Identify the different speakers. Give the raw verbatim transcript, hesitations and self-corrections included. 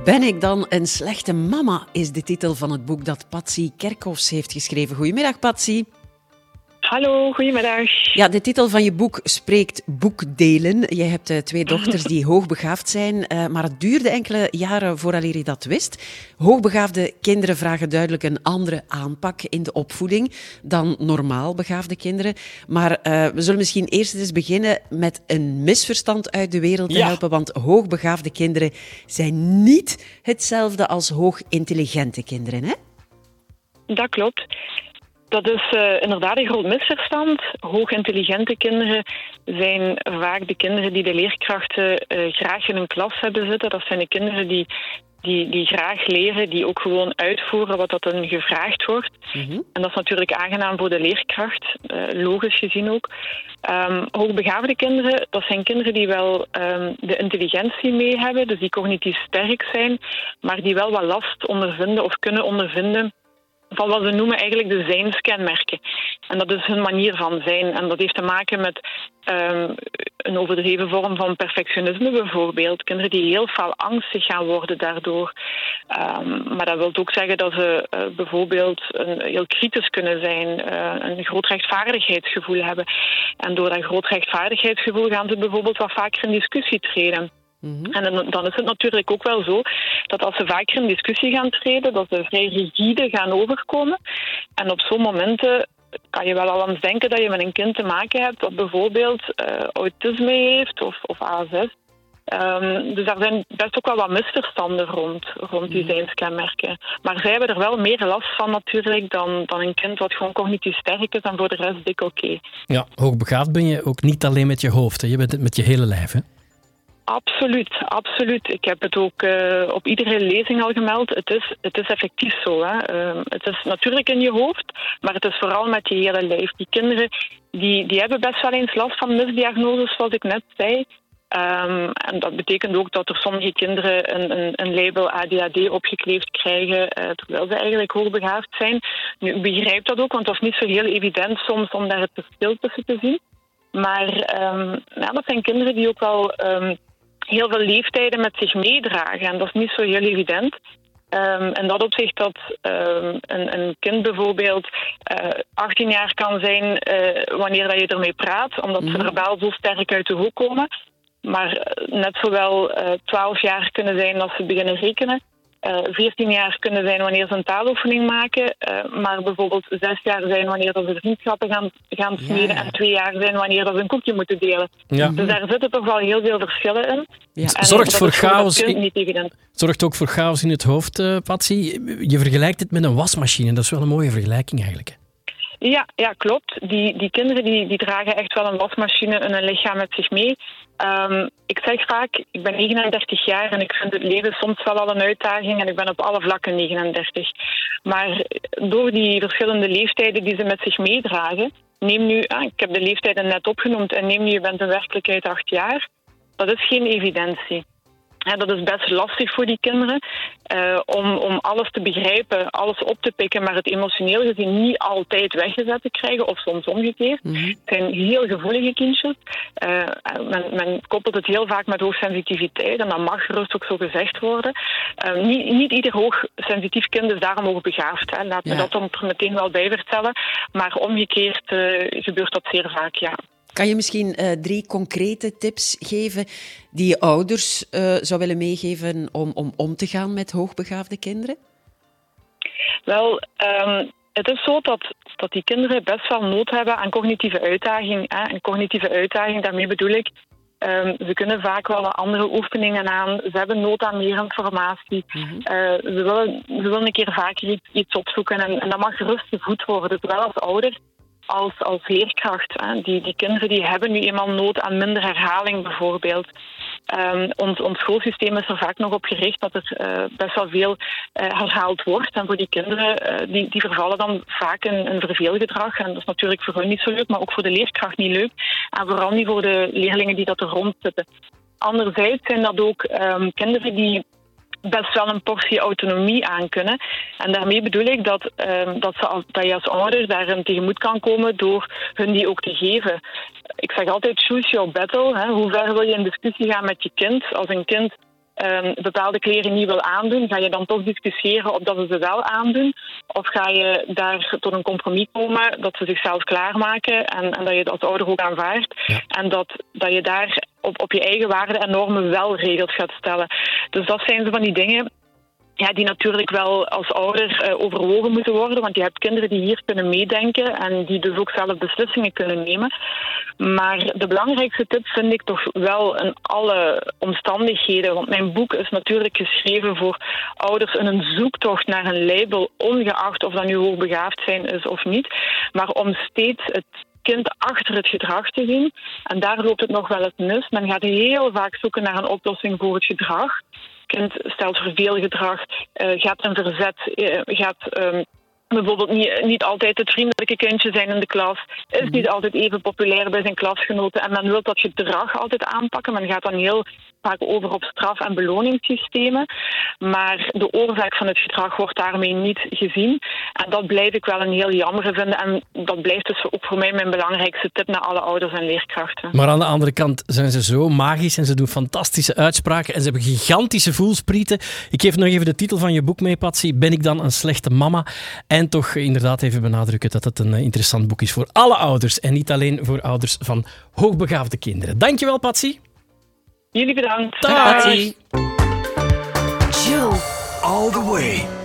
Speaker 1: Ben ik dan een slechte mama, is de titel van het boek dat Patsy Kerkhoffs heeft geschreven. Goedemiddag, Patsy.
Speaker 2: Hallo, goedemiddag.
Speaker 1: Ja, de titel van je boek spreekt boekdelen. Je hebt uh, twee dochters die hoogbegaafd zijn, uh, maar het duurde enkele jaren vooraleer je dat wist. Hoogbegaafde kinderen vragen duidelijk een andere aanpak in de opvoeding dan normaal begaafde kinderen. Maar uh, we zullen misschien eerst eens beginnen met een misverstand uit de wereld te
Speaker 2: ja.
Speaker 1: helpen, want hoogbegaafde kinderen zijn niet hetzelfde als hoogintelligente kinderen, hè?
Speaker 2: Dat klopt. Dat is uh, inderdaad een groot misverstand. Hoogintelligente kinderen zijn vaak de kinderen die de leerkrachten uh, graag in een klas hebben zitten. Dat zijn de kinderen die, die, die graag leren, die ook gewoon uitvoeren wat dat hen gevraagd wordt. Mm-hmm. En dat is natuurlijk aangenaam voor de leerkracht, uh, logisch gezien ook. Um, hoogbegaafde kinderen, dat zijn kinderen die wel um, de intelligentie mee hebben, dus die cognitief sterk zijn, maar die wel wat last ondervinden of kunnen ondervinden van wat we noemen eigenlijk de zijnskenmerken. En dat is hun manier van zijn. En dat heeft te maken met um, een overdreven vorm van perfectionisme bijvoorbeeld. Kinderen die heel veel angstig gaan worden daardoor. Um, maar dat wil ook zeggen dat ze uh, bijvoorbeeld een, heel kritisch kunnen zijn, uh, een groot rechtvaardigheidsgevoel hebben. En door dat groot rechtvaardigheidsgevoel gaan ze bijvoorbeeld wat vaker in discussie treden. Mm-hmm. En dan is het natuurlijk ook wel zo dat als ze vaker in discussie gaan treden, dat ze vrij rigide gaan overkomen. En op zo'n momenten kan je wel al eens denken dat je met een kind te maken hebt dat bijvoorbeeld uh, autisme heeft of, of A S S. Um, dus daar zijn best ook wel wat misverstanden rond, rond die zijnskenmerken. Maar zij hebben er wel meer last van natuurlijk dan, dan een kind wat gewoon cognitief sterk is en voor de rest dik oké. Okay.
Speaker 3: Ja, hoogbegaafd ben je ook niet alleen met je hoofd, hè? Je bent het met je hele lijf, hè?
Speaker 2: Absoluut, absoluut. Ik heb het ook uh, op iedere lezing al gemeld. Het is, het is effectief zo. Hè. Uh, het is natuurlijk in je hoofd, maar het is vooral met je hele lijf. Die kinderen die, die hebben best wel eens last van misdiagnoses, zoals ik net zei. Um, en dat betekent ook dat er sommige kinderen een, een, een label A D H D opgekleefd krijgen, uh, terwijl ze eigenlijk hoogbegaafd zijn. Nu, ik begrijp dat ook, want dat is niet zo heel evident soms om daar het verschil tussen te zien. Maar um, ja, dat zijn kinderen die ook wel Um, heel veel leeftijden met zich meedragen. En dat is niet zo heel evident. Um, en dat opzicht dat um, een, een kind bijvoorbeeld uh, achttien jaar kan zijn uh, wanneer dat je ermee praat, omdat ze verbaal zo sterk uit de hoek komen. Maar net zowel uh, twaalf jaar kunnen zijn als ze beginnen rekenen. Uh, veertien jaar kunnen zijn wanneer ze een taaloefening maken, uh, maar bijvoorbeeld zes jaar zijn wanneer dat ze vriendschappen gaan, gaan smeden, ja, ja. En twee jaar zijn wanneer dat ze een koekje moeten delen. Ja. Dus daar zitten toch wel heel veel verschillen in.
Speaker 3: Ja. Zorgt, voor chaos in, zorgt ook voor chaos in het hoofd, uh, Patsy. Je vergelijkt het met een wasmachine. Dat is wel een mooie vergelijking eigenlijk.
Speaker 2: Ja, ja, klopt. Die, die kinderen die, die dragen echt wel een wasmachine in hun lichaam met zich mee. Um, ik zeg vaak, ik ben negenendertig jaar en ik vind het leven soms wel al een uitdaging en ik ben op alle vlakken negenendertig. Maar door die verschillende leeftijden die ze met zich meedragen, neem nu, ah, ik heb de leeftijden net opgenoemd en neem nu, je bent in werkelijkheid acht jaar, dat is geen evidentie. Ja, dat is best lastig voor die kinderen, uh, om, om alles te begrijpen, alles op te pikken, maar het emotioneel gezien niet altijd weggezet te krijgen, of soms omgekeerd. Mm-hmm. Het zijn heel gevoelige kindjes. Uh, men, men koppelt het heel vaak met hoogsensitiviteit, en dat mag gerust ook zo gezegd worden. Uh, niet, niet ieder hoogsensitief kind is daarom hoogbegaafd. Hè. Laat me ja. dat dan er meteen wel bij vertellen. Maar omgekeerd uh, gebeurt dat zeer vaak, ja.
Speaker 1: Kan je misschien uh, drie concrete tips geven die je ouders uh, zou willen meegeven om, om om te gaan met hoogbegaafde kinderen?
Speaker 2: Wel, um, het is zo dat, dat die kinderen best wel nood hebben aan cognitieve uitdaging. Hè. En cognitieve uitdaging, daarmee bedoel ik, um, ze kunnen vaak wel andere oefeningen aan. Ze hebben nood aan meer informatie. Mm-hmm. Uh, ze, willen, ze willen een keer vaker iets, iets opzoeken en, en dat mag gerust gevoed worden, zowel als ouder als, als leerkracht. Hè. Die, die kinderen die hebben nu eenmaal nood aan minder herhaling bijvoorbeeld. Um, ons, ons schoolsysteem is er vaak nog op gericht dat er uh, best wel veel uh, herhaald wordt. En voor die kinderen, uh, die, die vervallen dan vaak in een verveelgedrag. En dat is natuurlijk voor hun niet zo leuk, maar ook voor de leerkracht niet leuk. En vooral niet voor de leerlingen die dat er rond zitten. Anderzijds zijn dat ook um, kinderen die best wel een portie autonomie aan kunnen. En daarmee bedoel ik dat, um, dat, ze als, dat je als ouder daarin tegemoet kan komen door hun die ook te geven. Ik zeg altijd, choose your battle. Hè. Hoe ver wil je in discussie gaan met je kind? Als een kind um, bepaalde kleren niet wil aandoen, ga je dan toch discussiëren of dat ze ze wel aandoen? Of ga je daar tot een compromis komen dat ze zichzelf klaarmaken en, en dat je het als ouder ook aanvaardt? Ja. En dat, dat je daar op, op je eigen waarden en normen wel regels gaat stellen. Dus dat zijn zo van die dingen... Ja, die natuurlijk wel als ouder uh, overwogen moeten worden, want je hebt kinderen die hier kunnen meedenken en die dus ook zelf beslissingen kunnen nemen. Maar de belangrijkste tip vind ik toch wel in alle omstandigheden, want mijn boek is natuurlijk geschreven voor ouders in een zoektocht naar een label, ongeacht of dat nu hoogbegaafd zijn is of niet, maar om steeds het kind achter het gedrag te zien. En daar loopt het nog wel eens mis. Men gaat heel vaak zoeken naar een oplossing voor het gedrag. Kind stelt verveelgedrag, uh, gaat in verzet, uh, gaat um, bijvoorbeeld niet, niet altijd het vriendelijke kindje zijn in de klas, is mm-hmm. niet altijd even populair bij zijn klasgenoten en men wil dat gedrag altijd aanpakken. Men gaat dan heel vaak over op straf- en beloningssystemen, maar de oorzaak van het gedrag wordt daarmee niet gezien. En dat blijf ik wel een heel jammer vinden en dat blijft dus ook voor mij mijn belangrijkste tip naar alle ouders en leerkrachten.
Speaker 3: Maar aan de andere kant zijn ze zo magisch en ze doen fantastische uitspraken en ze hebben gigantische voelsprieten. Ik geef nog even de titel van je boek mee, Patsy. Ben ik dan een slechte mama? En toch inderdaad even benadrukken dat het een interessant boek is voor alle ouders en niet alleen voor ouders van hoogbegaafde kinderen. Dankjewel, Patsy.
Speaker 2: Jullie bedankt.
Speaker 3: Dag.
Speaker 1: Patsy.
Speaker 4: Chill all the way.